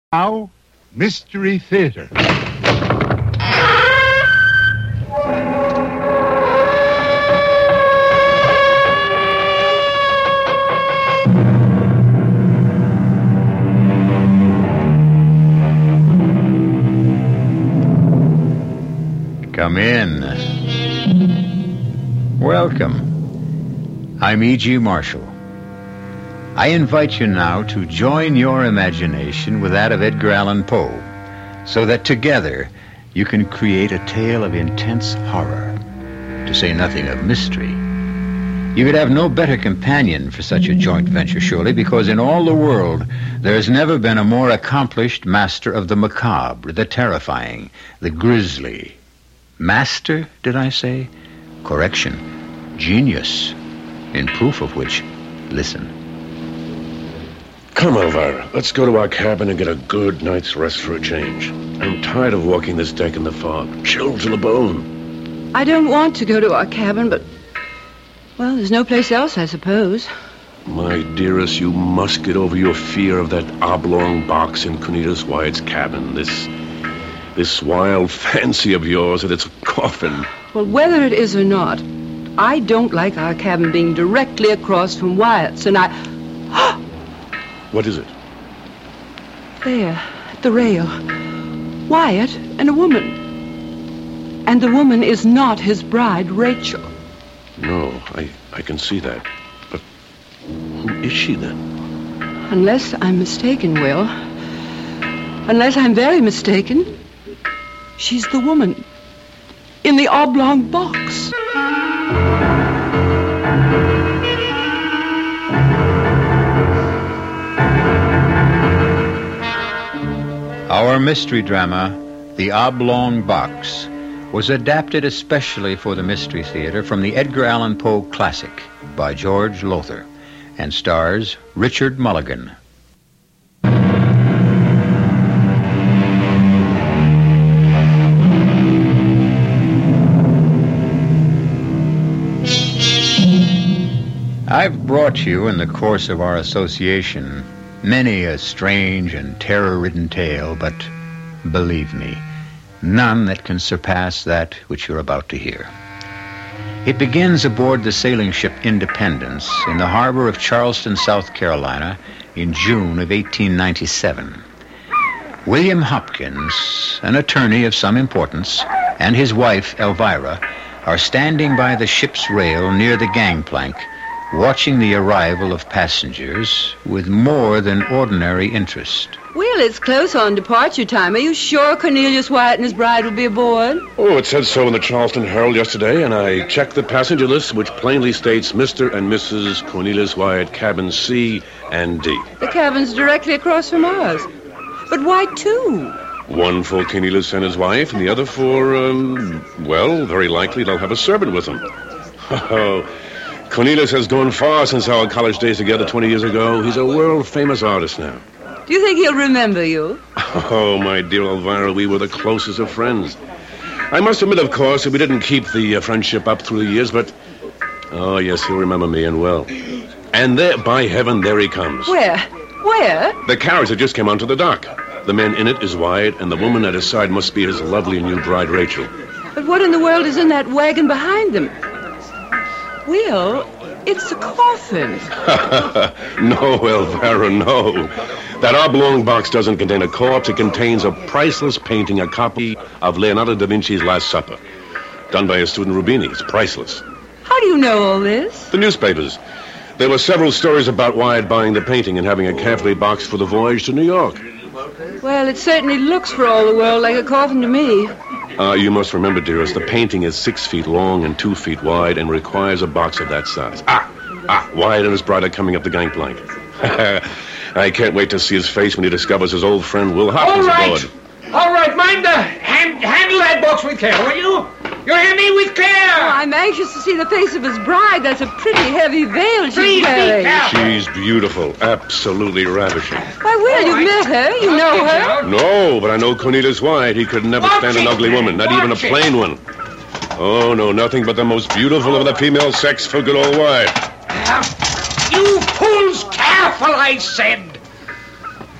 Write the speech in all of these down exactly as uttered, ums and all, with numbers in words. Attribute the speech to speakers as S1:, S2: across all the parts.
S1: Now, Mystery Theater.
S2: Come in. Welcome. I'm E G. Marshall. I invite you now to join your imagination with that of Edgar Allan Poe, so that together you can create a tale of intense horror, to say nothing of mystery. You could have no better companion for such a joint venture, surely, because in all the world there has never been a more accomplished master of the macabre, the terrifying, the grisly. Master, did I say? Correction. Genius. In proof of which, listen.
S3: Come, Elvira. Let's go to our cabin and get a good night's rest for a change. I'm tired of walking this deck in the fog. Chilled to the bone.
S4: I don't want to go to our cabin, but... well, there's no place else, I suppose.
S3: My dearest, you must get over your fear of that oblong box in Cornelius Wyatt's cabin. This... this wild fancy of yours that it's a coffin.
S4: Well, whether it is or not, I don't like our cabin being directly across from Wyatt's, and I...
S3: What is it?
S4: There, at the rail. Wyatt and a woman. And the woman is not his bride, Rachel.
S3: No, I, I can see that. But who is she then?
S4: Unless I'm mistaken, Will. Unless I'm very mistaken, she's the woman in the oblong box.
S2: Our mystery drama, The Oblong Box, was adapted especially for the Mystery Theater from the Edgar Allan Poe classic by George Lowther and stars Richard Mulligan. I've brought you in the course of our association many a strange and terror-ridden tale, but believe me, none that can surpass that which you're about to hear. It begins aboard the sailing ship Independence in the harbor of Charleston, South Carolina, in June of eighteen ninety-seven. William Hopkins, an attorney of some importance, and his wife, Elvira, are standing by the ship's rail near the gangplank, watching the arrival of passengers with more than ordinary interest.
S4: Will, it's close on departure time. Are you sure Cornelius Wyatt and his bride will be aboard?
S3: Oh, it said so in the Charleston Herald yesterday, and I checked the passenger list, which plainly states Mister and Missus Cornelius Wyatt, cabin C and D.
S4: The cabin's directly across from ours. But why two?
S3: One for Cornelius and his wife, and the other for, um, well, very likely they'll have a servant with them. Oh, Cornelius has gone far since our college days together twenty years ago. He's a world-famous artist now.
S4: Do you think he'll remember you?
S3: Oh, my dear Elvira, we were the closest of friends. I must admit, of course, that we didn't keep the uh, friendship up through the years, but... oh, yes, he'll remember me and well. And there, by heaven, there he comes.
S4: Where? Where?
S3: The carriage that just came onto the dock. The man in it is Wyatt, and the woman at his side must be his lovely new bride, Rachel.
S4: But what in the world is in that wagon behind them? Will, it's a coffin.
S3: No, Elvira, no. That oblong box doesn't contain a corpse. It contains a priceless painting, a copy of Leonardo da Vinci's Last Supper, done by his student Rubini. It's priceless.
S4: How do you know all this?
S3: The newspapers. There were several stories about Wyatt buying the painting and having it carefully boxed for the voyage to New York.
S4: Well, it certainly looks for all the world like a coffin to me.
S3: Uh, you must remember, dearest, the painting is six feet long and two feet wide and requires a box of that size. Ah, ah, Wyatt and his bride are coming up the gangplank. I can't wait to see his face when he discovers his old friend Will Hopkins
S5: All right.
S3: aboard.
S5: All right, mind the... Hand, handle that box with care, will you? You hear me? With care.
S4: Oh, I'm anxious to see the face of his bride. That's a pretty heavy veil she's
S5: Please be
S4: wearing.
S5: careful.
S3: She's beautiful, absolutely ravishing.
S4: Why, Will,
S5: All
S4: you've
S5: right.
S4: met her. You
S5: I'll
S4: know
S5: get
S4: her.
S5: out.
S3: No, but I know Cornelius Wyatt. He could never
S5: Watch
S3: stand an
S5: it,
S3: ugly woman, not
S5: watch
S3: even a
S5: it.
S3: plain one. Oh, no, nothing but the most beautiful of the female sex for good old Wyatt.
S5: You fools, careful, I said.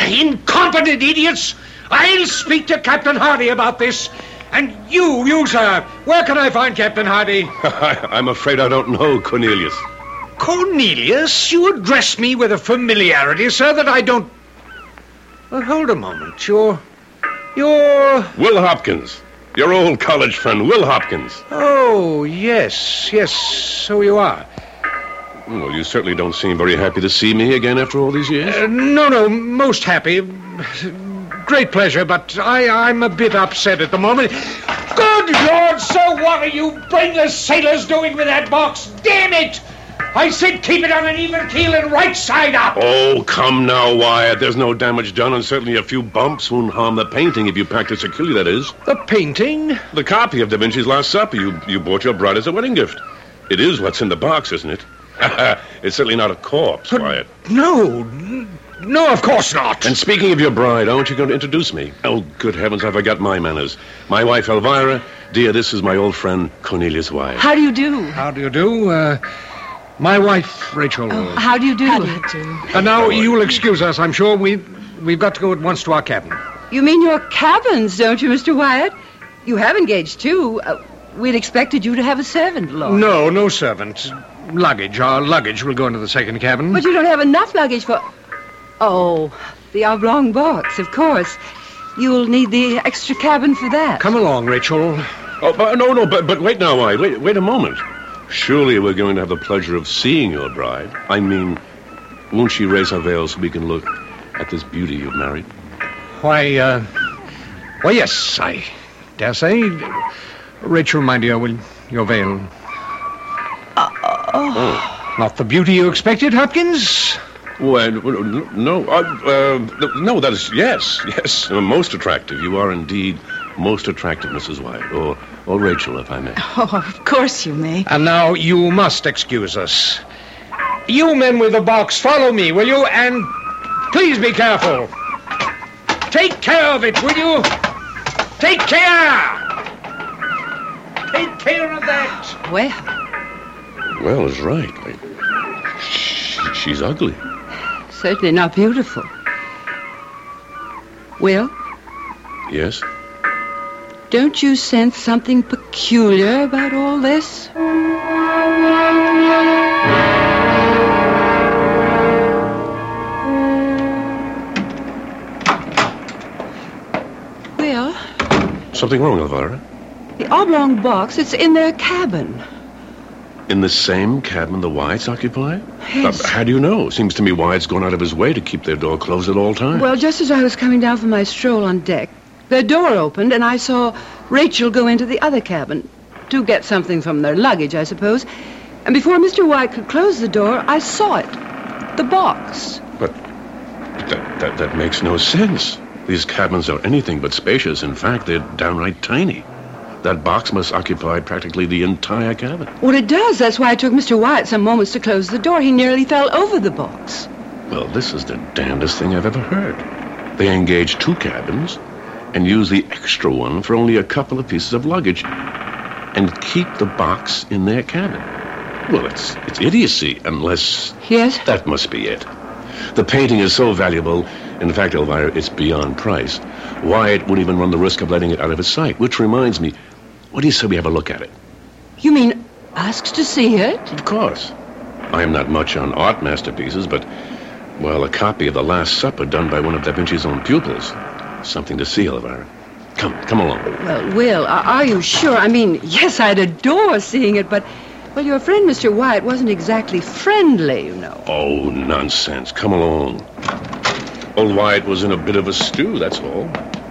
S5: incompetent idiots! I'll speak to Captain Hardy about this. And you, you, sir, where can I find Captain Hardy?
S3: I'm afraid I don't know, Cornelius.
S5: Cornelius? You address me with a familiarity, sir, that I don't... Well, hold a moment. You're... You're...
S3: Will Hopkins. Your old college friend, Will Hopkins.
S5: Oh, yes, yes, so you are.
S3: Well, you certainly don't seem very happy to see me again after all these years.
S5: Uh, no, no, most happy. Great pleasure, but I, I'm a bit upset at the moment. Good Lord, sir, what are you brainless sailors doing with that box? Damn it! I said keep it on an even keel and right side up.
S3: Oh, come now, Wyatt. There's no damage done, and certainly a few bumps won't harm the painting if you packed it securely, that is.
S5: The painting?
S3: The copy of Da Vinci's Last Supper you, you bought your bride as a wedding gift. It is what's in the box, isn't it? It's certainly not a corpse,
S5: But
S3: Wyatt.
S5: No, no, of course not.
S3: And speaking of your bride, aren't you going to introduce me? Oh, good heavens, I forgot my manners. My wife, Elvira. Dear, this is my old friend, Cornelius Wyatt.
S4: How do you do?
S5: How do you do? Uh, my wife, Rachel.
S4: Oh, how do you do?
S6: How do you do?
S5: And now you'll excuse us, I'm sure. We, we've got to go at once to our cabin.
S4: You mean your cabins, don't you, Mister Wyatt? You have engaged two. Uh, we'd expected you to have a servant, Lord.
S5: No, no servant. Luggage. Our luggage will go into the second cabin.
S4: But you don't have enough luggage for... Oh, the oblong box, of course. You'll need the extra cabin for that.
S5: Come along, Rachel.
S3: Oh, but, no, no, but, but wait now, Wyatt. Wait, wait a moment. Surely we're going to have the pleasure of seeing your bride. I mean, won't she raise her veil so we can look at this beauty you've married?
S5: Why, uh... Well, yes, I dare say. Rachel, my dear, will your veil...
S3: Oh.
S5: Not the beauty you expected, Hopkins?
S3: Well, no, uh, uh, no, that is, yes, yes, uh, most attractive. You are indeed most attractive, Missus Wyatt, or, or Rachel, if I may.
S6: Oh, of course you may.
S5: And now you must excuse us. You men with the box, follow me, will you? And please be careful. Take care of it, will you? Take care! Take care of that!
S4: Well,
S3: Well, it's right. I, she, she's ugly.
S4: certainly not beautiful. Will,
S3: Yes?
S4: don't you sense something peculiar about all this? Will,
S3: Something wrong, Elvira?
S4: the oblong box, it's in their cabin.
S3: In the same cabin the Wyatts occupy?
S4: Yes.
S3: Uh, how do you know? Seems to me Wyatt's gone out of his way to keep their door closed at all times.
S4: Well, just as I was coming down from my stroll on deck, their door opened and I saw Rachel go into the other cabin to get something from their luggage, I suppose. And before Mister Wyatt could close the door, I saw it. The box.
S3: But that, that, that makes no sense. These cabins are anything but spacious. In fact, they're downright tiny. That box must occupy practically the entire cabin.
S4: Well, it does. That's why it took Mister Wyatt some moments to close the door. He nearly fell over the box.
S3: Well, this is the damnedest thing I've ever heard. They engage two cabins and use the extra one for only a couple of pieces of luggage and keep the box in their cabin. Well, it's it's idiocy, unless...
S4: Yes?
S3: That must be it. The painting is so valuable. In fact, Elvira, it's beyond price. Wyatt wouldn't even run the risk of letting it out of his sight. Which reminds me, what do you say we have a look at it?
S4: You mean asked to see it?
S3: Of course. I am not much on art masterpieces, but, well, a copy of The Last Supper done by one of Da Vinci's own pupils. Something to see, Elvira. Come, come along.
S4: Well, Will, are are you sure? I mean, yes, I'd adore seeing it, but... Well, your friend, Mister Wyatt, wasn't exactly friendly, you know.
S3: Oh, nonsense. Come along. Old Wyatt was in a bit of a stew, that's all.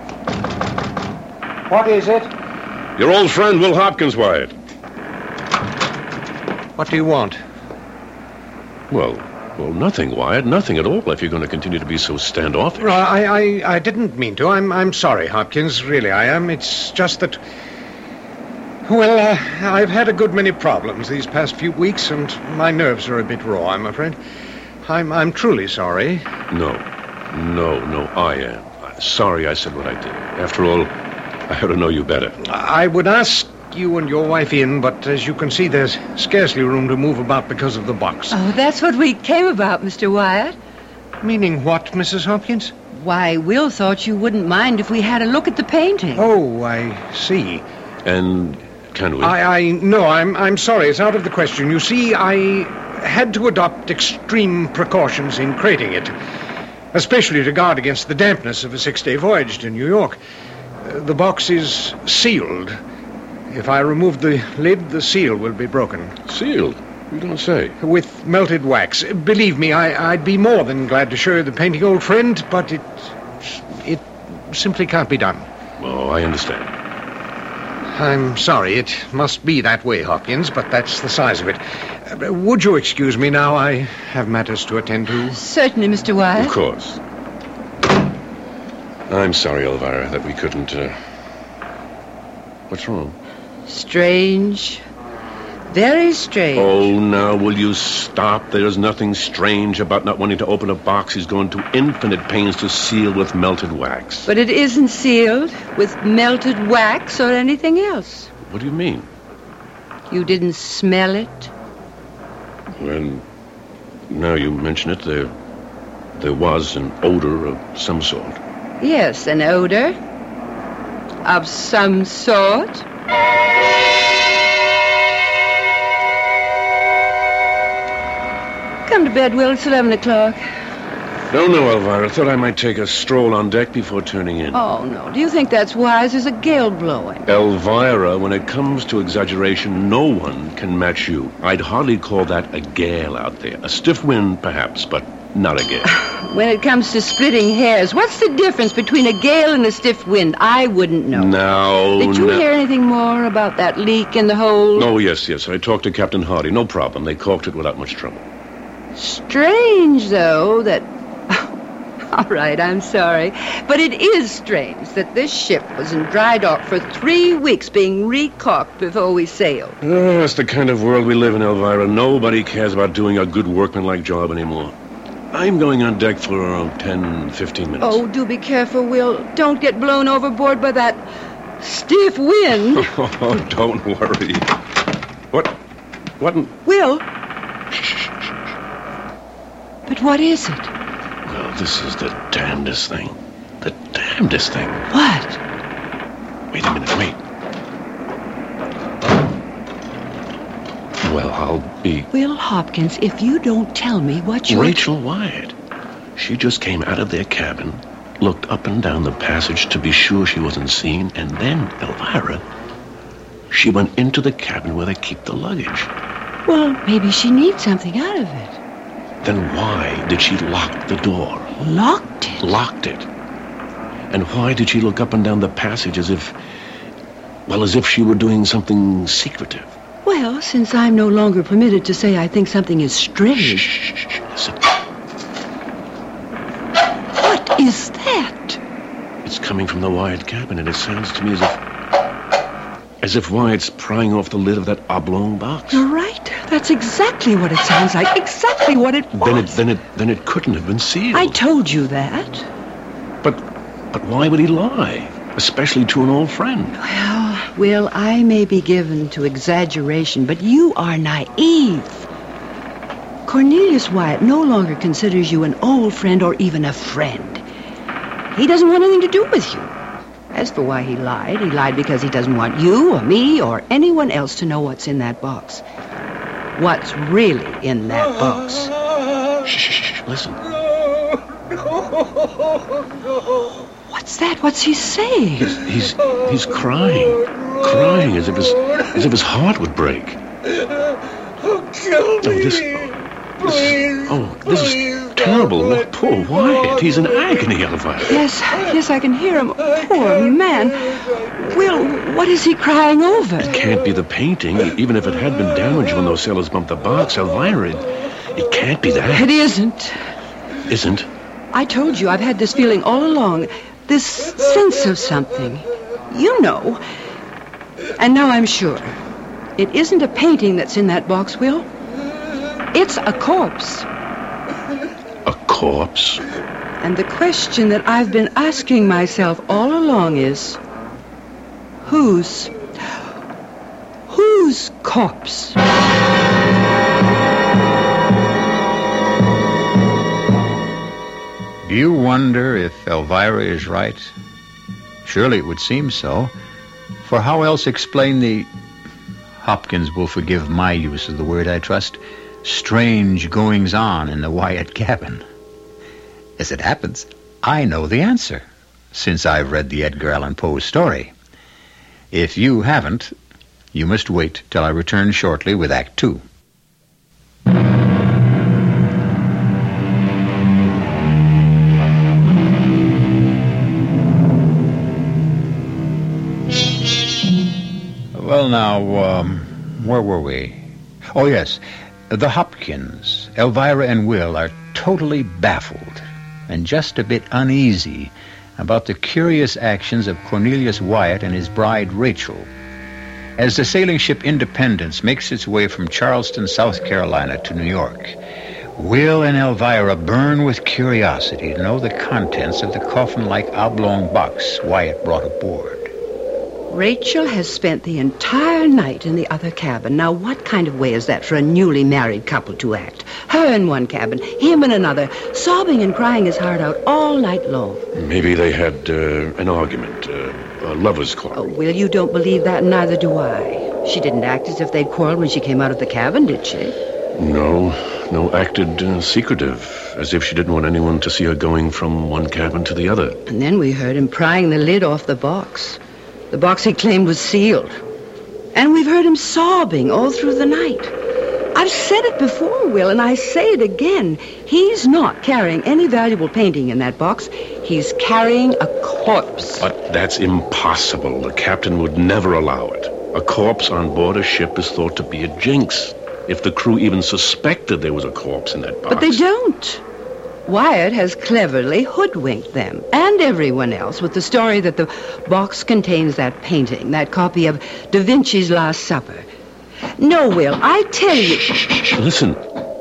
S5: What is it?
S3: Your old friend, Will Hopkins, Wyatt.
S5: What do you want?
S3: Well, well, nothing, Wyatt. Nothing at all, if you're going to continue to be so standoffish.
S5: Well, I, I, I didn't mean to. I'm, I'm sorry, Hopkins. Really, I am. It's just that... Well, uh, I've had a good many problems these past few weeks, and my nerves are a bit raw, I'm afraid. I'm, I'm truly sorry.
S3: No. No, no, I am. Sorry I said what I did. After all, I ought to know you better.
S5: I would ask you and your wife in, but as you can see, there's scarcely room to move about because of the box.
S4: Oh, that's what we came about, Mister Wyatt.
S5: Meaning what, Missus Hopkins?
S4: Why, Will thought you wouldn't mind if we had a look at the painting.
S5: Oh, I see.
S3: And can we?
S5: I, I no, I'm I'm sorry. It's out of the question. You see, I had to adopt extreme precautions in creating it, especially to guard against the dampness of a six-day voyage to New York. Uh, the box is sealed. If I remove the lid, the seal will be broken.
S3: Sealed? You don't say.
S5: With melted wax. Believe me, I, I'd be more than glad to show you the painting, old friend, but it it simply can't be done.
S3: Oh, I understand.
S5: I'm sorry, it must be that way, Hopkins, but that's the size of it. Uh, would you excuse me now? I have matters to attend to.
S4: Certainly, Mister Wyatt.
S3: Of course. I'm sorry, Elvira, that we couldn't, uh... What's wrong?
S4: Strange. Very strange.
S3: Oh, now, will you stop? There's nothing strange about not wanting to open a box he's gone to infinite pains to seal with melted wax.
S4: But it isn't sealed with melted wax or anything else.
S3: What do you mean?
S4: You didn't smell it?
S3: Well, now you mention it, there, there was an odor of some sort.
S4: Yes, an odor of some sort. Come to bed, Will. It's eleven o'clock.
S3: No, no, Elvira. Thought I might take a stroll on deck before turning in.
S4: Oh, no. Do you think that's wise? There's a gale blowing.
S3: Elvira, when it comes to exaggeration, no one can match you. I'd hardly call that a gale out there. A stiff wind, perhaps, but not a gale.
S4: When it comes to splitting hairs, what's the difference between a gale and a stiff wind? I wouldn't know.
S3: Now,
S4: Did you
S3: now...
S4: hear anything more about that leak in the hold?
S3: Oh, yes, yes. I talked to Captain Hardy. No problem. They caulked it without much trouble.
S4: Strange, though, that... All right, I'm sorry. But it is strange that this ship was in dry dock for three weeks being recaulked before we sailed.
S3: Oh, that's the kind of world we live in, Elvira. Nobody cares about doing a good workmanlike job anymore. I'm going on deck for around ten, fifteen minutes.
S4: Oh, do be careful, Will. Don't get blown overboard by that stiff wind.
S3: Oh, don't worry. What? What? In...
S4: Will? But what is it?
S3: Well, this is the damnedest thing. The damnedest thing.
S4: What?
S3: Wait a minute, wait. Well, I'll be...
S4: Will Hopkins, if you don't tell me what you're...
S3: Rachel Wyatt. She just came out of their cabin, looked up and down the passage to be sure she wasn't seen, and then, Elvira, she went into the cabin where they keep the luggage.
S4: Well, maybe she needs something out of it.
S3: Then why did she lock the door?
S4: Locked it?
S3: Locked it. And why did she look up and down the passage as if... Well, as if she were doing something secretive?
S4: Well, since I'm no longer permitted to say I think something is strange...
S3: Shh, shh, shh, shh. Listen.
S4: What is that?
S3: It's coming from the Wyatt cabin, and it sounds to me as if... As if Wyatt's prying off the lid of that oblong box.
S4: You're right. That's exactly what it sounds like. Exactly what it was.
S3: Then it, then it, then it couldn't have been sealed.
S4: I told you that.
S3: But, but why would he lie? Especially to an old friend.
S4: Well, Will, I may be given to exaggeration, but you are naive. Cornelius Wyatt no longer considers you an old friend or even a friend. He doesn't want anything to do with you. As for why he lied, he lied because he doesn't want you or me or anyone else to know what's in that box. What's really in that box.
S3: Shh, shh, shh, listen.
S4: What's that? What's he saying?
S3: He's, he's, he's crying. Crying as if his, as if his heart would break.
S7: Oh, kill me.
S3: Oh, this, this, oh, this is terrible. Look, poor Wyatt. He's in agony, Elvira.
S4: Yes, yes, I can hear him. Poor man. Will, what is he crying over?
S3: It can't be the painting, even if it had been damaged when those sailors bumped the box. Elvira, it, it can't be that.
S4: It isn't.
S3: Isn't?
S4: I told you I've had this feeling all along. This sense of something. You know. And now I'm sure. It isn't a painting that's in that box, Will. It's a corpse.
S3: A corpse?
S4: And the question that I've been asking myself all along is, whose? Whose corpse?
S2: Do you wonder if Elvira is right? Surely it would seem so. For how else explain the... Hopkins will forgive my use of the word, I trust. Strange goings-on in the Wyatt cabin. As it happens, I know the answer, since I've read the Edgar Allan Poe story. If you haven't, you must wait till I return shortly with Act Two. Well, now, um, where were we? Oh, yes. The Hopkins, Elvira and Will are totally baffled and just a bit uneasy about the curious actions of Cornelius Wyatt and his bride, Rachel. As the sailing ship Independence makes its way from Charleston, South Carolina to New York, Will and Elvira burn with curiosity to know the contents of the coffin-like oblong box Wyatt brought aboard.
S4: Rachel has spent the entire night in the other cabin. Now, what kind of way is that for a newly married couple to act? Her in one cabin, him in another, sobbing and crying his heart out all night long.
S3: Maybe they had uh, an argument, uh, a lover's quarrel.
S4: Oh, Will, you don't believe that, and neither do I. She didn't act as if they'd quarreled when she came out of the cabin, did she?
S3: No, no, acted uh, secretive, as if she didn't want anyone to see her going from one cabin to the other.
S4: And then we heard him prying the lid off the box. The box he claimed was sealed. And we've heard him sobbing all through the night. I've said it before, Will, and I say it again. He's not carrying any valuable painting in that box. He's carrying a corpse.
S3: But that's impossible. The captain would never allow it. A corpse on board a ship is thought to be a jinx. If the crew even suspected there was a corpse in that box.
S4: But they don't. Wyatt has cleverly hoodwinked them and everyone else with the story that the box contains that painting, that copy of Da Vinci's Last Supper. No, Will, I tell you...
S3: Shh, shh, shh, listen.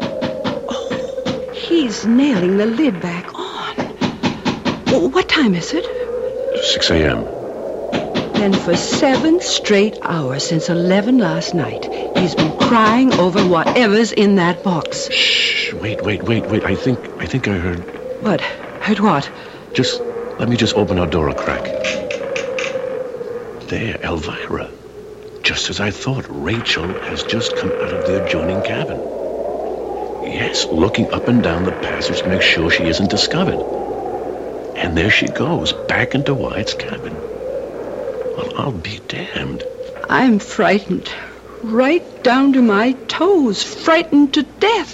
S4: Oh, he's nailing the lid back on. Well, what time is it?
S3: six a.m.
S4: Then for seven straight hours since eleven last night, he's been crying over whatever's in that box.
S3: Shh, wait, wait, wait, wait. I think, I think I heard...
S4: What? Heard what?
S3: Just, let me just open our door a crack. There, Elvira. Just as I thought, Rachel has just come out of the adjoining cabin. Yes, looking up and down the passage to make sure she isn't discovered. And there she goes, back into Wyatt's cabin. Well, I'll be damned.
S4: I'm frightened. Right down to my toes. Frightened to death.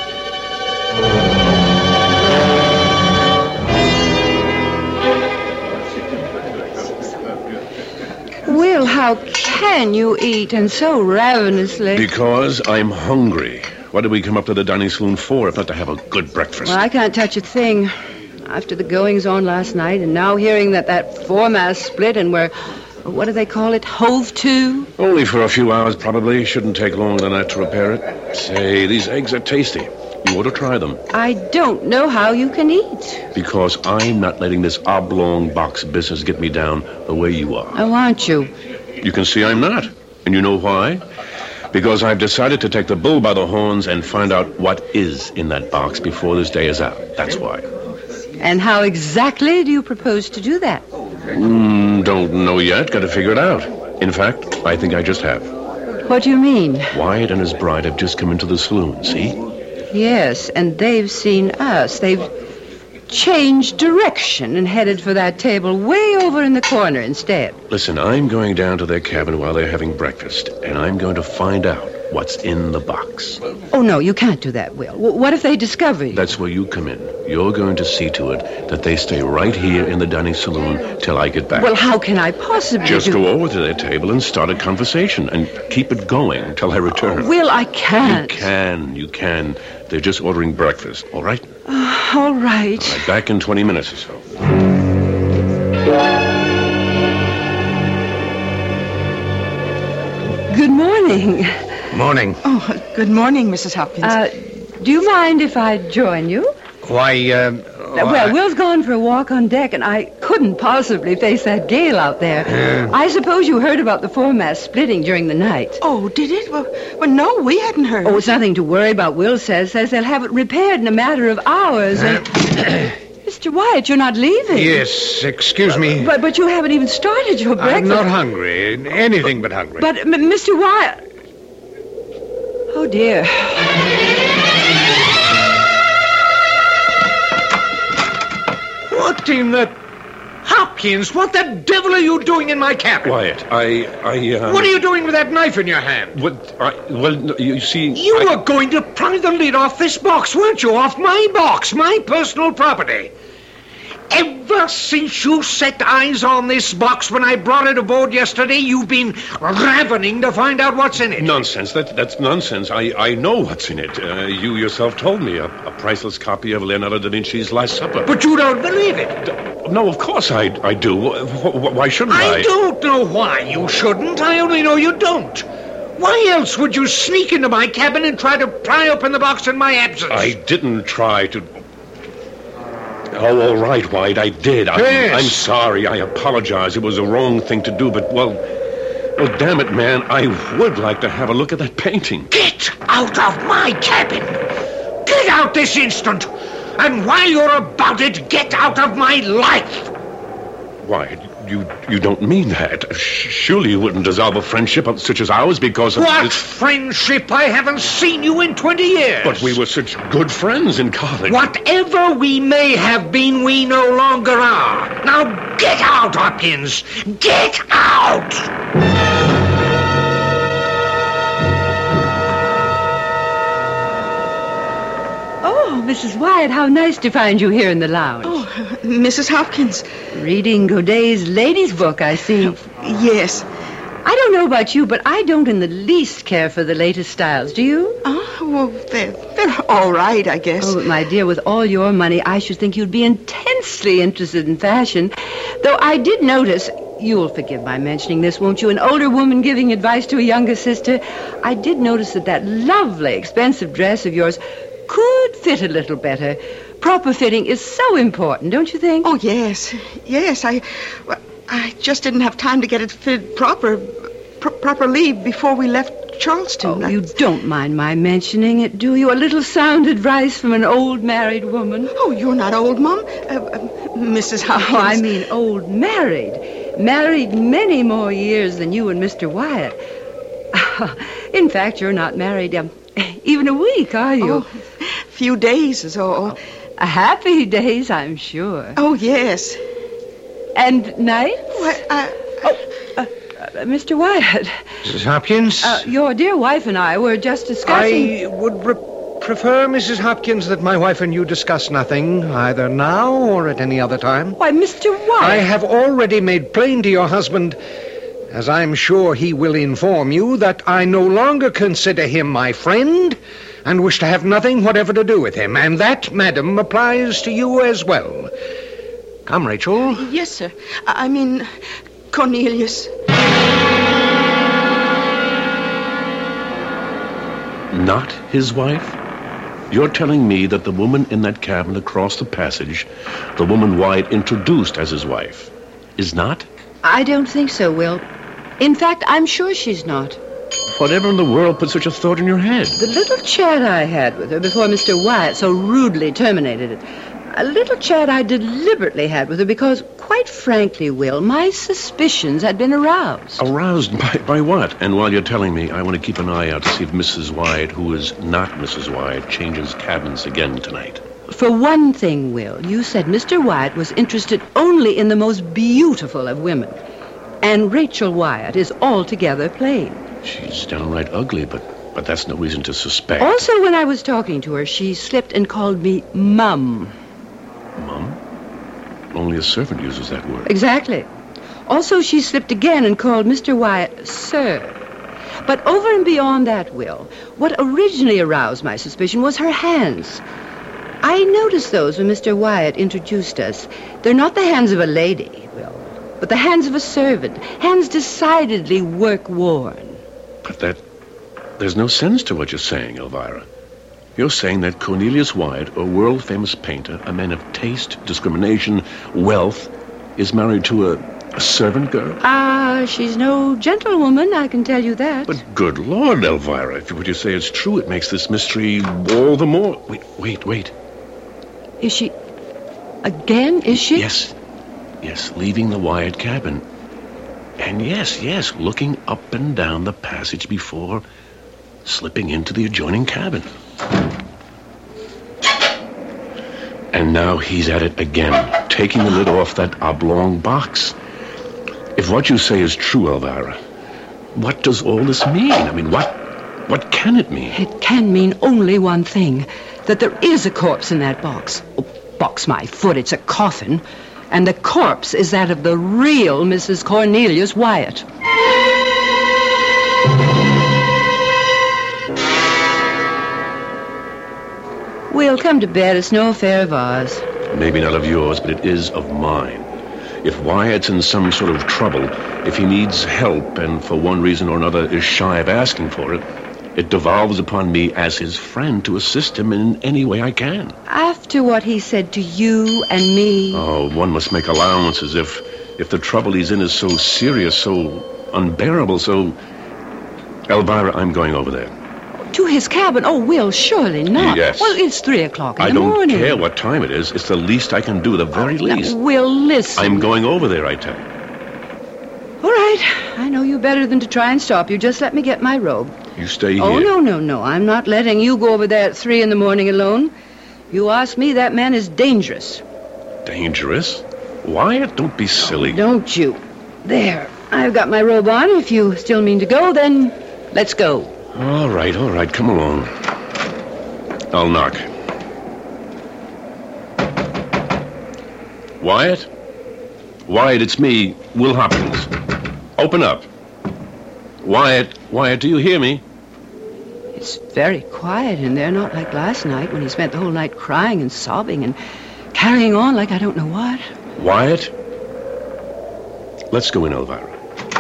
S4: Will, how can you eat, and so ravenously?
S3: Because I'm hungry. What did we come up to the dining saloon for if not to have a good breakfast?
S4: Well, I can't touch a thing. After the goings-on last night, and now hearing that that foremast split and we're, what do they call it, hove to?
S3: Only for a few hours, probably. Shouldn't take longer than that to repair it. Say, these eggs are tasty. You ought to try them.
S4: I don't know how you can eat.
S3: Because I'm not letting this oblong box business get me down the way you are.
S4: Oh, aren't you?
S3: You can see I'm not. And you know why? Because I've decided to take the bull by the horns and find out what is in that box before this day is out. That's why.
S4: And how exactly do you propose to do that?
S3: Mm, don't know yet. Got to figure it out. In fact, I think I just have.
S4: What do you mean?
S3: Wyatt and his bride have just come into the saloon, see?
S4: Yes, and they've seen us. They've changed direction and headed for that table way over in the corner instead.
S3: Listen, I'm going down to their cabin while they're having breakfast, and I'm going to find out what's in the box.
S4: Oh, no, you can't do that, Will. W- what if they discover you?
S3: That's where you come in. You're going to see to it that they stay right here in the dining saloon till I get back.
S4: Well, how can I possibly
S3: Just
S4: do...
S3: go over to their table and start a conversation and keep it going till I return.
S4: Oh, Will, I can't.
S3: You can, you can. They're just ordering breakfast, all right?
S4: Uh, all right.
S3: All right, back in twenty minutes or so.
S4: Good morning.
S5: Morning.
S6: Oh, good morning, Missus Hopkins.
S4: Uh, do you mind if I join you?
S5: Why, um...
S4: Uh, well, Will's gone for a walk on deck, and I couldn't possibly face that gale out there.
S5: Yeah.
S4: I suppose you heard about the foremast splitting during the night.
S6: Oh, did it? Well, well, no, we hadn't heard.
S4: Oh, it's nothing to worry about, Will says. Says they'll have it repaired in a matter of hours. And... Mister Wyatt, you're not leaving.
S5: Yes, excuse me.
S4: But, but you haven't even started your breakfast.
S5: I'm not hungry. Anything but hungry.
S4: But, M- Mister Wyatt... Oh, dear.
S5: What in the... Hopkins, what the devil are you doing in my cabin?
S3: Wyatt, I... I, uh...
S5: What are you doing with that knife in your hand?
S3: What... I, well, no, you see...
S5: You
S3: I...
S5: were going to pry the lid off this box, weren't you? Off my box, my personal property. Ever since you set eyes on this box when I brought it aboard yesterday, you've been ravening to find out what's in it.
S3: Nonsense. That, that's nonsense. I, I know what's in it. Uh, you yourself told me. A, a priceless copy of Leonardo da Vinci's Last Supper.
S5: But you don't believe it.
S3: No, of course I, I do. Why shouldn't I?
S5: I don't know why you shouldn't. I only know you don't. Why else would you sneak into my cabin and try to pry open the box in my absence?
S3: I didn't try to... Oh, all right, White, I did. I'm,
S5: Yes.
S3: I'm sorry. I apologize. It was a wrong thing to do, but, well... Well, damn it, man. I would like to have a look at that painting.
S5: Get out of my cabin! Get out this instant! And while you're about it, get out of my life!
S3: Why, you you don't mean that. Sh- Surely you wouldn't dissolve a friendship such as ours because of
S5: What
S3: this...
S5: friendship? I haven't seen you in twenty years.
S3: But we were such good friends in college.
S5: Whatever we may have been, we no longer are. Now get out, Hopkins! Get out!
S4: Oh, Missus Wyatt, how nice to find you here in the lounge.
S6: Oh, Missus Hopkins.
S4: Reading Godet's ladies' book, I see.
S6: Yes.
S4: I don't know about you, but I don't in the least care for the latest styles. Do you?
S6: Oh, well, they're, they're all right, I guess.
S4: Oh, but my dear, with all your money, I should think you'd be intensely interested in fashion. Though I did notice, you'll forgive my mentioning this, won't you? An older woman giving advice to a younger sister. I did notice that that lovely, expensive dress of yours could fit a little better. Proper fitting is so important, don't you think?
S6: Oh, yes. Yes, I... Well, I just didn't have time to get it fitted proper, pr- properly before we left Charleston.
S4: Oh, you don't mind my mentioning it, do you? A little sound advice from an old married woman.
S6: Oh, you're not old, Mum. Uh, uh, Missus Hopkins.
S4: Oh, I mean old married. Married many more years than you and Mister Wyatt. In fact, you're not married um, even a week, are you?
S6: Oh, few days is all.
S4: A happy days, I'm sure.
S6: Oh, yes.
S4: And nights?
S6: What, uh,
S4: Oh, uh, uh, Mister Wyatt,
S5: Missus Hopkins?
S4: uh, your dear wife and I were just discussing...
S5: I would re- prefer, Missus Hopkins, that my wife and you discuss nothing, either now or at any other time.
S4: Why, Mister Wyatt...
S5: I have already made plain to your husband, as I'm sure he will inform you, that I no longer consider him my friend and wish to have nothing whatever to do with him. And that, madam, applies to you as well. Come, Rachel.
S6: yes, sir. I I mean, Cornelius.
S3: Not his wife? You're telling me that the woman in that cabin across the passage, the woman Wyatt introduced as his wife, is not?
S4: I don't think so, Will. In fact, I'm sure she's not.
S3: Whatever in the world put such a thought in your head?
S4: The little chat I had with her before Mister Wyatt so rudely terminated it. A little chat I deliberately had with her because, quite frankly, Will, my suspicions had been aroused.
S3: Aroused by, by what? And while you're telling me, I want to keep an eye out to see if Missus Wyatt, who is not Missus Wyatt, changes cabins again tonight.
S4: For one thing, Will, you said Mister Wyatt was interested only in the most beautiful of women. And Rachel Wyatt is altogether plain.
S3: She's downright ugly, but, but that's no reason to suspect.
S4: Also, when I was talking to her, she slipped and called me Mum.
S3: Mum? Only a servant uses that word.
S4: Exactly. Also, she slipped again and called Mister Wyatt Sir. But over and beyond that, Will, what originally aroused my suspicion was her hands. I noticed those when Mister Wyatt introduced us. They're not the hands of a lady, Will, but the hands of a servant. Hands decidedly work-worn.
S3: But that... there's no sense to what you're saying, Elvira. You're saying that Cornelius Wyatt, a world-famous painter, a man of taste, discrimination, wealth, is married to a, a servant girl?
S4: Ah, she's no gentlewoman, I can tell you that.
S3: But good Lord, Elvira, if what you say is true, it makes this mystery all the more... Wait, wait, wait.
S4: Is she... Again, is she?
S3: Yes. Yes, leaving the Wyatt cabin. And yes, yes, looking up and down the passage before slipping into the adjoining cabin. And now he's at it again, taking the lid off that oblong box. If what you say is true, Elvira, what does all this mean? I mean, what what can it mean?
S4: It can mean only one thing, that there is a corpse in that box. Oh, box my foot, it's a coffin. And the corpse is that of the real Missus Cornelius Wyatt. We'll come to bed. It's no affair of ours.
S3: Maybe not of yours, but it is of mine. If Wyatt's in some sort of trouble, if he needs help and for one reason or another is shy of asking for it, it devolves upon me as his friend to assist him in any way I can.
S4: After what he said to you and me...
S3: Oh, one must make allowances if, if the trouble he's in is so serious, so unbearable, so... Elvira, I'm going over there.
S4: To his cabin? Oh, Will, surely not.
S3: Yes.
S4: Well, it's three o'clock in
S3: I
S4: the
S3: don't
S4: morning.
S3: care what time it is. It's the least I can do, the very
S4: Now,
S3: least.
S4: Will, listen.
S3: I'm going over there, I tell you.
S4: All right. I know you better than to try and stop you. Just let me get my robe.
S3: You stay here.
S4: Oh, no, no, no. I'm not letting you go over there at three in the morning alone. You ask me, that man is dangerous.
S3: Dangerous? Wyatt, don't be silly.
S4: Don't you? There. I've got my robe on. If you still mean to go, then let's go.
S3: All right, all right. Come along. I'll knock. Wyatt? Wyatt, it's me, Will Hopkins. Open up. Wyatt, Wyatt, do you hear me?
S4: It's very quiet in there, not like last night when he spent the whole night crying and sobbing and carrying on like I don't know what.
S3: Wyatt? Let's go in, Elvira.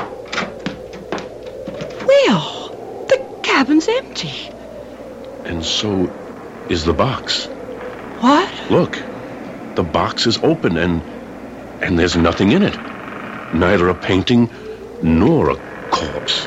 S4: Will, the cabin's empty.
S3: And so is the box.
S4: What?
S3: Look, the box is open and and there's nothing in it. Neither a painting nor a corpse.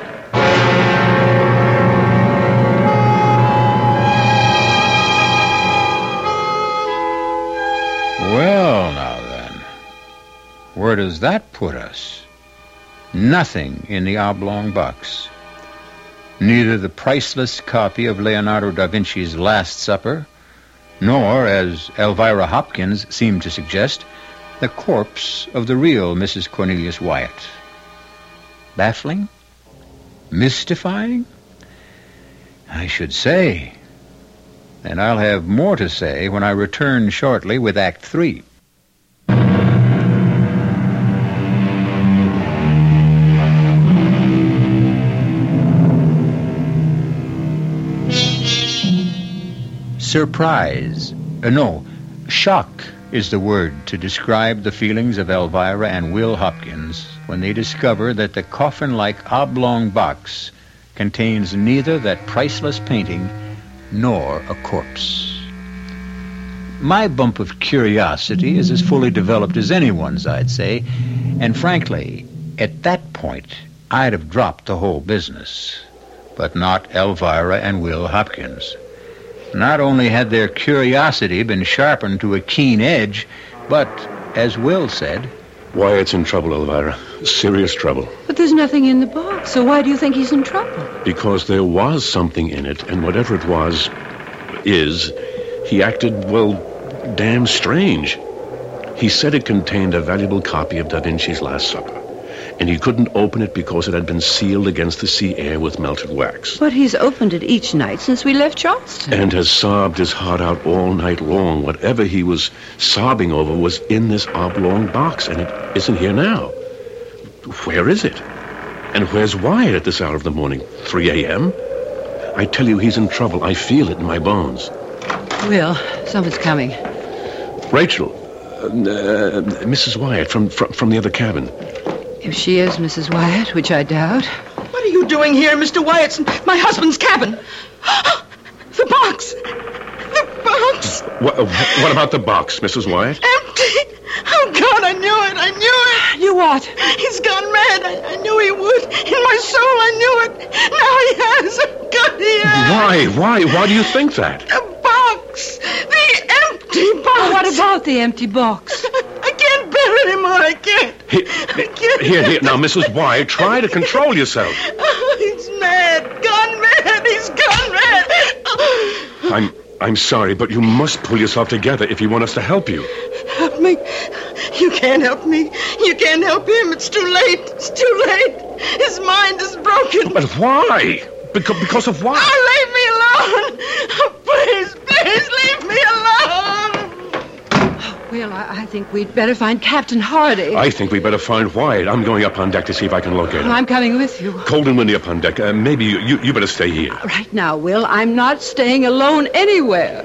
S2: Well, now then, where does that put us? Nothing in the oblong box. Neither the priceless copy of Leonardo da Vinci's Last Supper, nor, as Elvira Hopkins seemed to suggest, the corpse of the real Missus Cornelius Wyatt. Baffling? Mystifying? I should say. And I'll have more to say when I return shortly with Act Three. Surprise. Uh, no, shock is the word to describe the feelings of Elvira and Will Hopkins when they discover that the coffin-like oblong box contains neither that priceless painting nor a corpse. My bump of curiosity is as fully developed as anyone's, I'd say, and frankly, at that point, I'd have dropped the whole business. But not Elvira and Will Hopkins. Not only had their curiosity been sharpened to a keen edge, but, as Will said...
S3: Wyatt's in trouble, Elvira. Serious trouble.
S4: But there's nothing in the box, so why do you think he's in trouble?
S3: Because there was something in it, and whatever it was, is, he acted, well, damn strange. He said it contained a valuable copy of Da Vinci's Last Supper, and he couldn't open it because it had been sealed against the sea air with melted wax.
S4: But he's opened it each night since we left Charleston.
S3: And has sobbed his heart out all night long. Whatever he was sobbing over was in this oblong box, and it isn't here now. Where is it? And where's Wyatt at this hour of the morning? three a.m.? I tell you, he's in trouble. I feel it in my bones.
S4: Will, someone's coming.
S3: Rachel, uh, uh, Missus Wyatt from, from from the other cabin.
S4: If she is Missus Wyatt, which I doubt.
S6: What are you doing here, Mister Wyatt's my husband's cabin? The box! The box!
S3: What, uh, what about the box, Missus Wyatt?
S6: Empty! Oh, God, I knew it! I knew it!
S4: You what?
S6: He's gone mad. I, I knew he would. In my soul, I knew it. Now he has. Oh, God, he has.
S3: Why? Why? Why do you think that?
S6: The box! The empty box!
S4: What What about the empty box?
S6: I can't bear it anymore. I can't.
S3: Here,
S6: I can't.
S3: here, here. Now, Missus Wyatt, try to control yourself.
S6: Oh, he's mad. Gone mad. He's gone mad. Oh.
S3: I'm, I'm sorry, but you must pull yourself together if you want us to help you.
S6: Help me. You can't help me. You can't help him. It's too late. It's too late. His mind is broken.
S3: But why? Because, because of what?
S6: Oh, leave me alone. Oh, please, please leave me alone.
S4: Well, I, I think we'd better find Captain Hardy.
S3: I think we better find Wyatt. I'm going up on deck to see if I can locate him.
S4: Well, I'm coming with you.
S3: Cold and windy up on deck. Uh, maybe you, you, you better stay here.
S4: Right now, Will, I'm not staying alone anywhere.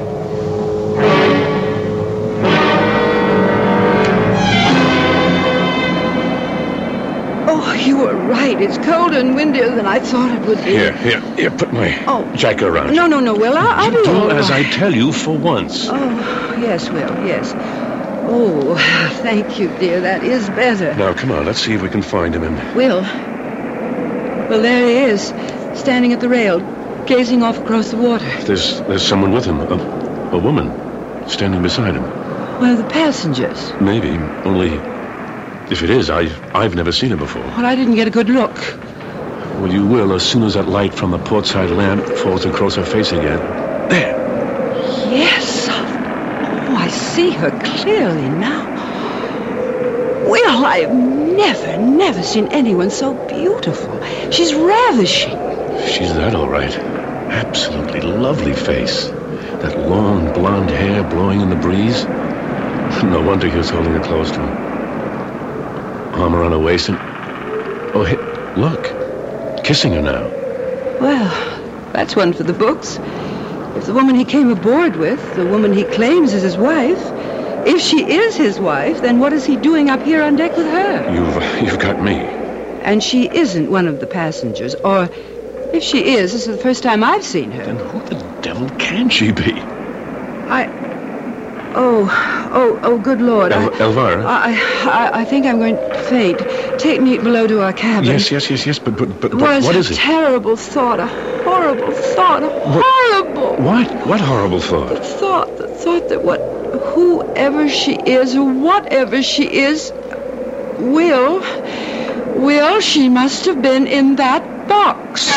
S4: Oh, you were right. It's colder and windier than I thought it would be.
S3: Here, here, here. Put my
S4: Oh.
S3: jacket around.
S4: No, no, no, Will. I'll, I'll be
S3: Do
S4: all
S3: as I
S4: right.
S3: tell you for once.
S4: Oh, yes, Will, yes. Oh, thank you, dear. That is better.
S3: Now, come on. Let's see if we can find him. And
S4: Will. Well, there he is, standing at the rail, gazing off across the water.
S3: there's there's someone with him. A, a woman standing beside him.
S4: One of the passengers.
S3: Maybe. Only if it is, I I've never seen her before.
S4: Well, I didn't get a good look.
S3: Well, you will as soon as that light from the portside lamp falls across her face again. There.
S4: Yes. Oh, I see her clearly now. Will, I've never, never seen anyone so beautiful. She's ravishing.
S3: She's that, all right. Absolutely lovely face. That long blonde hair blowing in the breeze. No wonder he was holding her close to him. Arm around her waist and... Oh, hey, look. Kissing her now.
S4: Well, that's one for the books. If the woman he came aboard with, the woman he claims is his wife, if she is his wife, then what is he doing up here on deck with her?
S3: You've, you've got me.
S4: And she isn't one of the passengers, or if she is, this is the first time I've seen her.
S3: Then who the devil can she be?
S4: I... Oh, oh, oh, good Lord.
S3: El-
S4: I,
S3: Elvira?
S4: I, I, I think I'm going to faint. Take me below to our cabin.
S3: Yes, yes, yes, yes, but, but, but,
S4: It
S3: but
S4: was
S3: what
S4: a
S3: is it?
S4: terrible thought, a horrible thought, a horrible...
S3: What? What horrible
S4: The
S3: thought?
S4: thought, the thought that what, whoever she is, or whatever she is, Will, Will, she must have been in that box.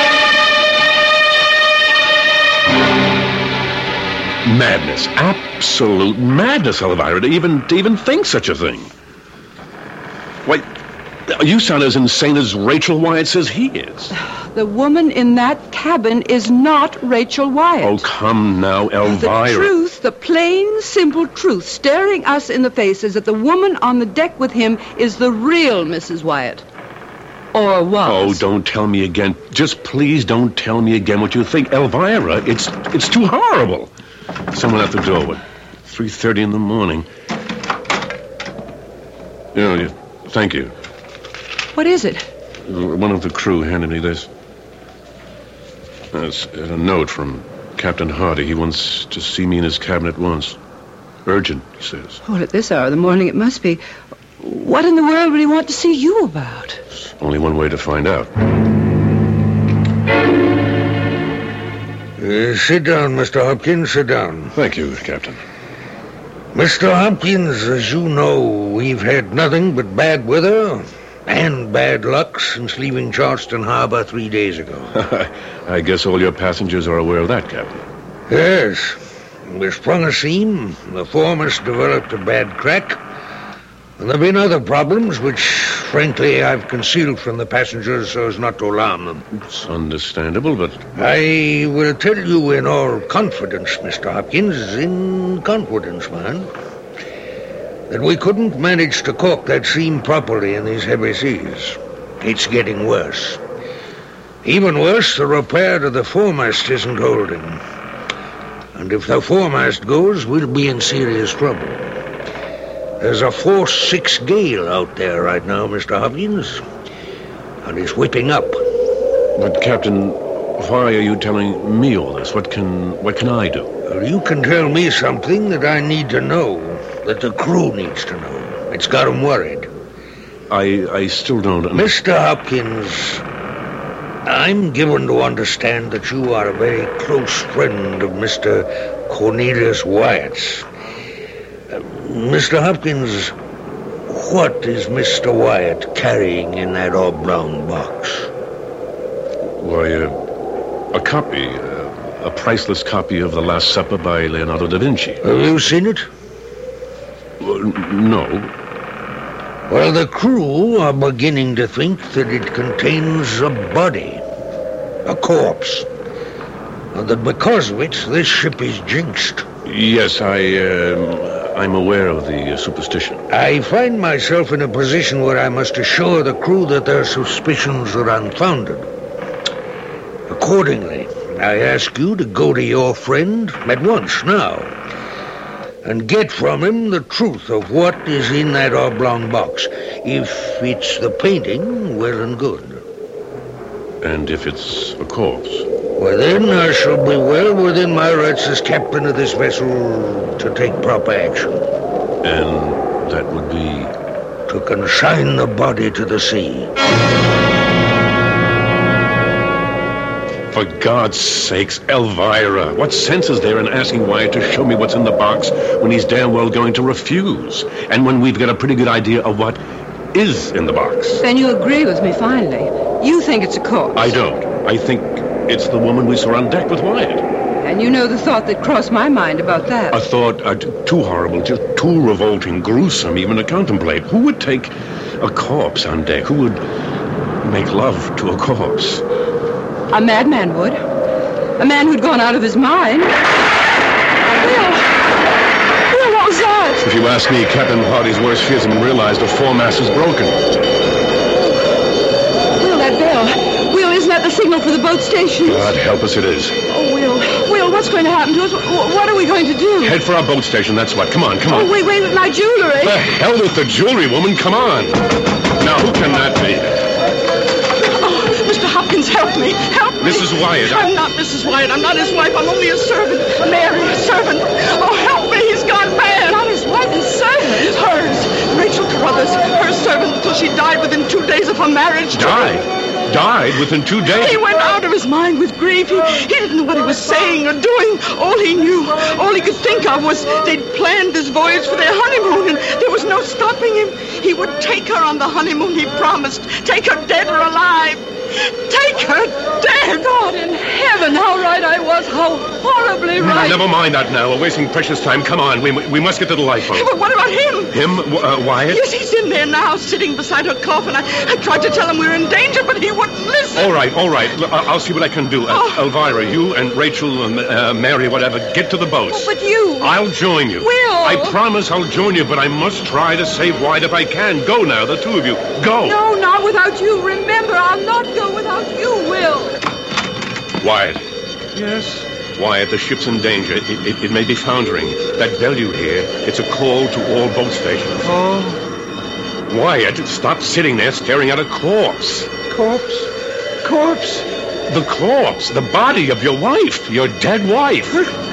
S3: Madness. Absolute madness, Elvira, to even, to even think such a thing. Why, you sound as insane as Rachel Wyatt says he is.
S4: The woman in that cabin is not Rachel Wyatt.
S3: Oh, come now,
S4: The
S3: Elvira.
S4: truth, the plain, simple truth, staring us in the face is that the woman on the deck with him is the real Missus Wyatt. Or was.
S3: Oh, don't tell me again. Just please don't tell me again what you think. Elvira, it's it's too horrible. Someone at the door. What? three thirty in the morning. Yeah, yeah, thank you.
S4: What is it?
S3: One of the crew handed me this. It's a note from Captain Hardy. He wants to see me in his cabin at once. Urgent, he says.
S4: Well, at this hour of the morning it must be. What in the world would he want to see you about?
S3: Only one way to find out.
S8: Uh, sit down, Mister Hopkins, sit down.
S3: Thank you, Captain.
S8: Mister Hopkins, as you know, we've had nothing but bad weather and bad luck since leaving Charleston Harbor three days ago.
S3: I guess all your passengers are aware of that, Captain.
S8: Yes. We sprung a seam, the foremast developed a bad crack, and there have been other problems which, frankly, I've concealed from the passengers so as not to alarm them.
S3: It's understandable, but...
S8: I will tell you in all confidence, Mister Hopkins, in confidence, man, that we couldn't manage to caulk that seam properly in these heavy seas. It's getting worse. Even worse, the repair to the foremast isn't holding. And if the foremast goes, we'll be in serious trouble. There's a force six gale out there right now, Mister Hopkins, and it's whipping up.
S3: But, Captain, why are you telling me all this? What can what can I do?
S8: Well, you can tell me something that I need to know, that the crew needs to know. It's got 'em worried.
S3: I I still don't...
S8: Mister Hopkins, I'm given to understand that you are a very close friend of Mister Cornelius Wyatt's. Mister Hopkins, what is Mister Wyatt carrying in that oblong box?
S3: Why, uh, a copy, uh, a priceless copy of The Last Supper by Leonardo da Vinci.
S8: Have you seen it?
S3: Uh, no.
S8: Well, the crew are beginning to think that it contains a body, a corpse, and that because of it, this ship is jinxed.
S3: Yes, I, uh, I'm aware of the uh, superstition.
S8: I find myself in a position where I must assure the crew that their suspicions are unfounded. Accordingly, I ask you to go to your friend at once now and get from him the truth of what is in that oblong box. If it's the painting, well and good.
S3: And if it's a corpse?
S8: Well, then I shall be well within my rights as captain of this vessel to take proper action.
S3: And that would be?
S8: To consign the body to the sea.
S3: For God's sakes, Elvira, what sense is there in asking Wyatt to show me what's in the box when he's damn well going to refuse? And when we've got a pretty good idea of what is in the box.
S4: Then you agree with me, finally. You think it's a corpse.
S3: I don't. I think it's the woman we saw on deck with Wyatt.
S4: And you know the thought that crossed my mind about that.
S3: A thought uh, t- too horrible, just too revolting, gruesome even to contemplate. Who would take a corpse on deck? Who would make love to a corpse?
S4: A madman would. A man who'd gone out of his mind. Will! Will, what was that?
S3: If you ask me, Captain Hardy's worst fears have been realized. The foremast is broken.
S4: Will, that bell. Will, isn't that the signal for the boat station?
S3: God help us, it is.
S4: Oh, Will. Will, what's going to happen to us? What are we going to do?
S3: Head for our boat station, that's what. Come on, come on.
S4: Oh, wait, wait, my jewelry.
S3: The hell with the jewelry, woman. Come on. Now, who can that be?
S6: Mister Hopkins, help me. Help me.
S3: Missus Wyatt. I...
S6: I'm not Missus Wyatt. I'm not his wife. I'm only a servant. Mary, a servant. Oh, help me. He's gone bad.
S4: Not his wife, his servant.
S6: Hers. Rachel Carruthers. Her servant until she died within two days of her marriage.
S3: Died? Died within two days?
S6: He went out of his mind with grief. He, he didn't know what he was saying or doing. All he knew, all he could think of was they'd planned this voyage for their honeymoon, and there was no stopping him. He would take her on the honeymoon he promised. Take her dead or alive. Take her dead.
S4: God in heaven, how right I was. How horribly right.
S3: Never mind that now. We're wasting precious time. Come on. We, we must get to the lifeboat.
S6: But what about him?
S3: Him? Uh, Wyatt?
S6: Yes, he's in there now, sitting beside her coffin. I, I tried to tell him we were in danger, but he wouldn't listen.
S3: All right, all right. L- I'll see what I can do. Uh,
S6: Oh.
S3: Elvira, you and Rachel and uh, Mary, whatever, get to the boats.
S4: Oh, but you...
S3: I'll join you.
S4: Will.
S3: I promise I'll join you, but I must try to save Wyatt if I can. Go now, the two of you. Go.
S4: No, not without you. Remember, I'll not go without you, Will.
S3: Wyatt.
S5: Yes?
S3: Wyatt, the ship's in danger. It, it, it may be foundering. That bell you hear, it's a call to all boat stations.
S5: Oh,
S3: Wyatt, stop sitting there staring at a corpse.
S5: corpse. Corpse.
S3: The corpse, the body of your wife, your dead wife.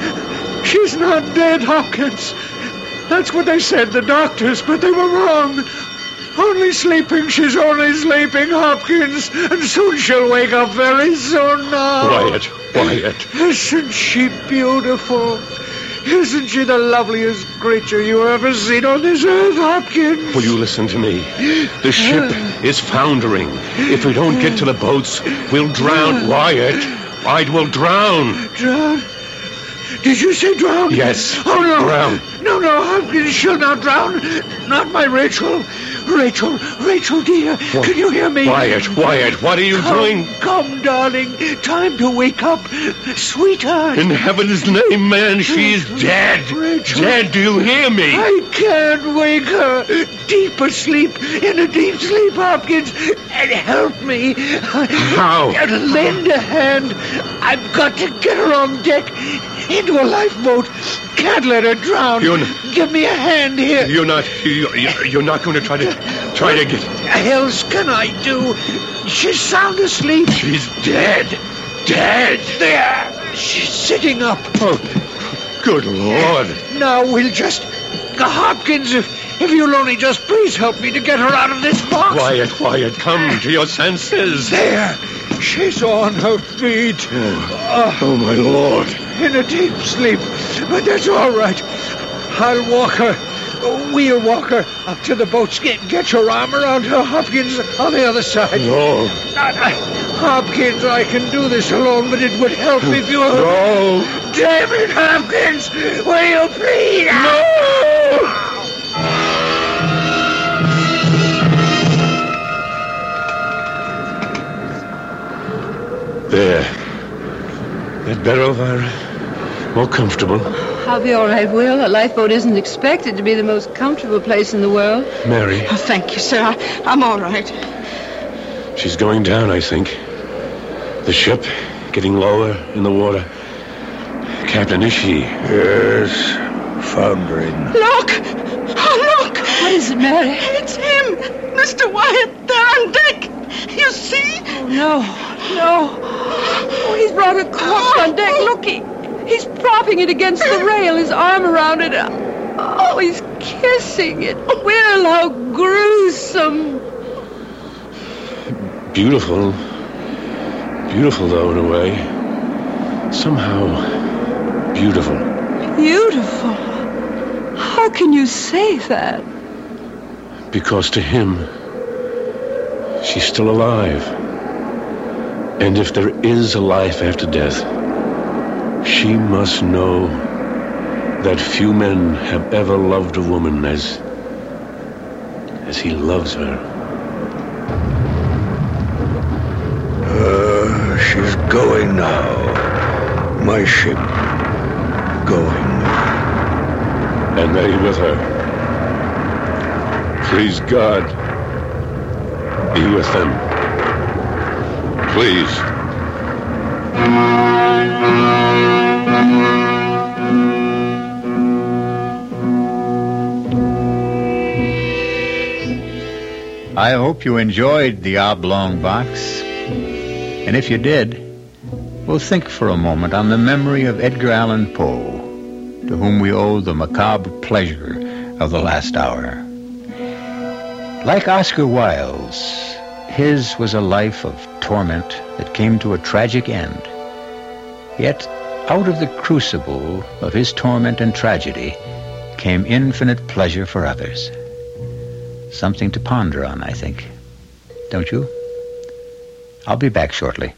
S5: She's not dead, Hopkins. That's what they said, the doctors, but they were wrong. Only sleeping, she's only sleeping, Hopkins. And soon she'll wake up very soon now.
S3: Wyatt, Wyatt.
S5: Isn't she beautiful? Isn't she the loveliest creature you ever seen on this earth, Hopkins?
S3: Will you listen to me? The ship is foundering. If we don't get to the boats, we'll drown. Wyatt, Wyatt will drown.
S5: Drown? Did you say drown?
S3: Yes.
S5: Oh, no.
S3: Drown.
S5: No, no, Hopkins, she'll not drown. Not my Rachel. Rachel, Rachel, dear,
S3: What?
S5: can you hear me?
S3: Wyatt, Wyatt, what are you
S5: Come,
S3: doing?
S5: come, darling. Time to wake up. Sweetheart.
S3: In heaven's name, man, she's dead.
S5: Rachel.
S3: Dead, do you hear me?
S5: I can't wake her. Deep asleep, in a deep sleep, Hopkins. And help me.
S3: How?
S5: And lend a hand. I've got to get her on deck into a lifeboat. Can't let her drown.
S3: You're n-
S5: Give me a hand here.
S3: You're not. You, you- you're not going to try to try to get.
S5: What else can I do? She's sound asleep.
S3: She's dead. Dead.
S5: There. She's sitting up.
S3: Oh, good Lord.
S5: Now we'll just... Hopkins, if, if you'll only just please help me to get her out of this box.
S3: Quiet, quiet. Come to your senses.
S5: There. She's on her feet.
S3: Oh, oh my Lord.
S5: In a deep sleep. But that's all right. I'll walk her
S8: We'll walk her up to the boats. Get, get your arm around her, Hopkins, on the other side.
S3: No.
S8: Uh, uh, Hopkins, I can do this alone, but it would help if you...
S3: No.
S8: Damn it, Hopkins! Will you please?
S3: No! There. That better, Elvira? More comfortable?
S4: I'll be all right, Will. A lifeboat isn't expected to be the most comfortable place in the world.
S3: Mary.
S6: Oh, thank you, sir. I, I'm all right.
S3: She's going down, I think. The ship getting lower in the water. Captain, is she?
S8: Yes, foundering.
S6: Look! Oh, look!
S4: What is it, Mary?
S6: It's him! Mister Wyatt, there on deck! You see?
S4: Oh, no. No. Oh, he's brought a corpse on deck. Look, he, he's propping it against the rail, his arm around it. Oh, he's kissing it. Will, how gruesome.
S3: Beautiful. Beautiful, though, in a way. Somehow beautiful.
S4: Beautiful? How can you say that?
S3: Because to him, she's still alive. And if there is a life after death, she must know that few men have ever loved a woman as as he loves her.
S8: Uh, she's going now. My ship going.
S3: And Mary with her. Please, God, be with them. Please.
S2: I hope you enjoyed The Oblong Box. And if you did, we'll think for a moment on the memory of Edgar Allan Poe, to whom we owe the macabre pleasure of the last hour. Like Oscar Wilde's, his was a life of torment that came to a tragic end. Yet, out of the crucible of his torment and tragedy came infinite pleasure for others. Something to ponder on, I think. Don't you? I'll be back shortly.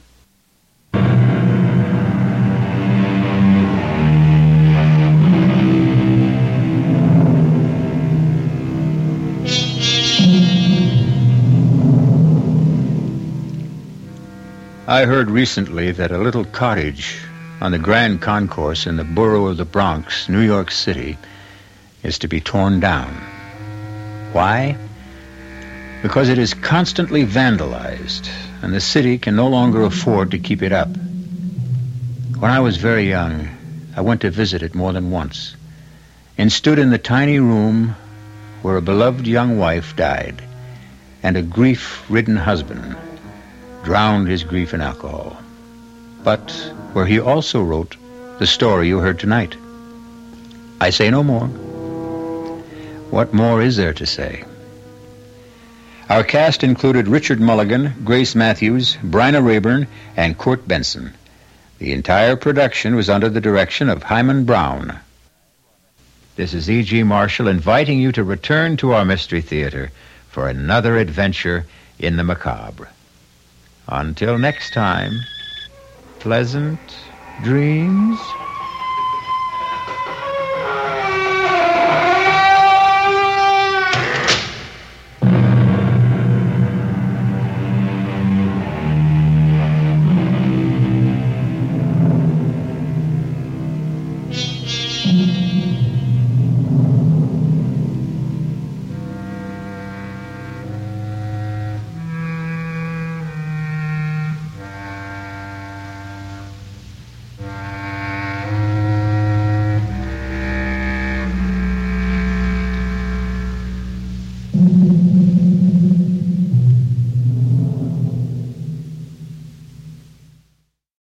S2: I heard recently that a little cottage on the Grand Concourse in the borough of the Bronx, New York City, is to be torn down. Why? Because it is constantly vandalized, and the city can no longer afford to keep it up. When I was very young, I went to visit it more than once, and stood in the tiny room where a beloved young wife died, and a grief-ridden husband drowned his grief in alcohol, but where he also wrote the story you heard tonight. I say no more. What more is there to say? Our cast included Richard Mulligan, Grace Matthews, Bryna Rayburn, and Kurt Benson. The entire production was under the direction of Hyman Brown. This is E G. Marshall inviting you to return to our Mystery Theater for another adventure in the macabre. Until next time, pleasant dreams.